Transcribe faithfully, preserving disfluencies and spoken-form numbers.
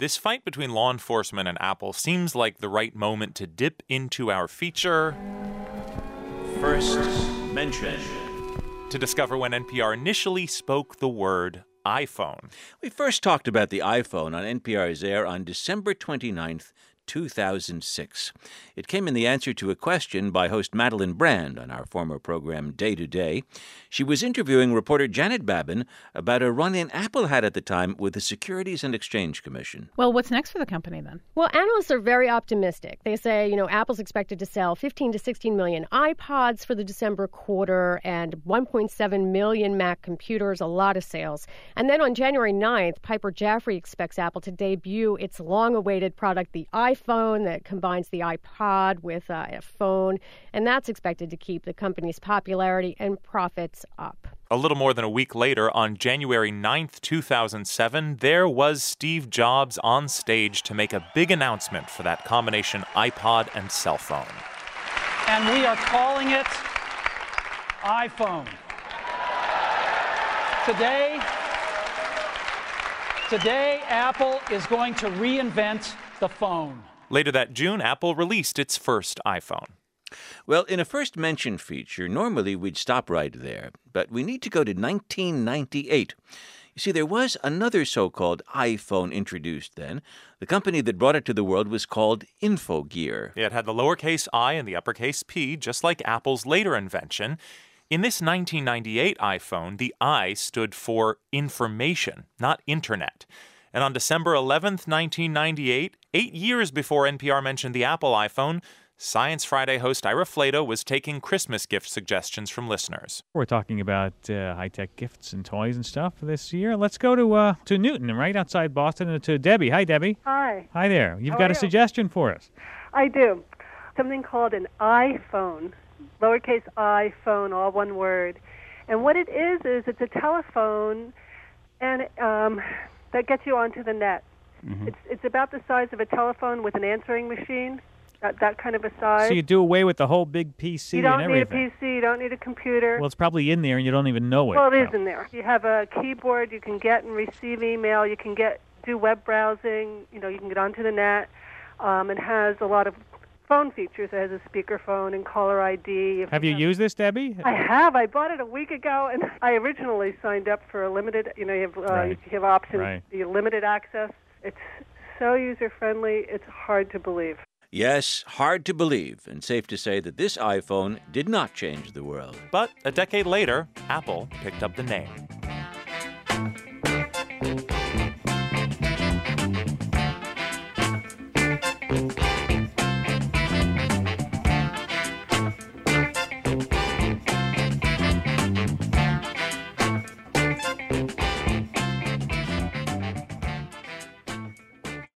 This fight between law enforcement and Apple seems like the right moment to dip into our feature First Mention, to discover when N P R initially spoke the word iPhone. We first talked about the iPhone on N P R's air on December twenty-ninth, two thousand six. It came in the answer to a question by host Madeline Brand on our former program Day to Day. She was interviewing reporter Janet Babin about a run-in Apple had at the time with the Securities and Exchange Commission. Well, what's next for the company then? Well, analysts are very optimistic. They say, you know, Apple's expected to sell fifteen to sixteen million iPods for the December quarter and one point seven million Mac computers, a lot of sales. And then on January ninth, Piper Jaffray expects Apple to debut its long-awaited product, the iPhone, that combines the iPod with uh, a phone, and that's expected to keep the company's popularity and profits up. A little more than a week later, on January ninth, two thousand seven, there was Steve Jobs on stage to make a big announcement for that combination iPod and cell phone. And we are calling it iPhone. Today, today, Apple is going to reinvent the phone. Later that June, Apple released its first iPhone. Well, in a first mention feature, normally we'd stop right there, but we need to go to nineteen ninety-eight. You see, there was another so-called iPhone introduced then. The company that brought it to the world was called Infogear. It had the lowercase I and the uppercase P, just like Apple's later invention. In this nineteen ninety-eight iPhone, the I stood for information, not internet. And on December eleventh, nineteen ninety-eight, eight years before N P R mentioned the Apple iPhone, Science Friday host Ira Flato was taking Christmas gift suggestions from listeners. We're talking about uh, high-tech gifts and toys and stuff this year. Let's go to uh, to Newton, right outside Boston, and to Debbie. Hi, Debbie. Hi. Hi there. You've How got are a you? suggestion for us. I do. Something called an iPhone, lowercase iPhone, all one word. And what it is, is it's a telephone and um, that gets you onto the net. Mm-hmm. It's it's about the size of a telephone with an answering machine, that, that kind of a size. So you do away with the whole big P C you don't and everything. need a P C, you don't need a computer. Well, it's probably in there and you don't even know it. Well, it is so. in there. You have a keyboard, you can get and receive email, you can get do web browsing, you know, you can get onto the net. Um, it has a lot of phone features. It has a speakerphone and caller I D. If Have you have, used this, Debbie? I have. I bought it a week ago, and I originally signed up for a limited, you know, you have, uh, Right. you have options, Right. the limited access. It's so user-friendly, it's hard to believe. Yes, hard to believe, and safe to say that this iPhone did not change the world. But a decade later, Apple picked up the name.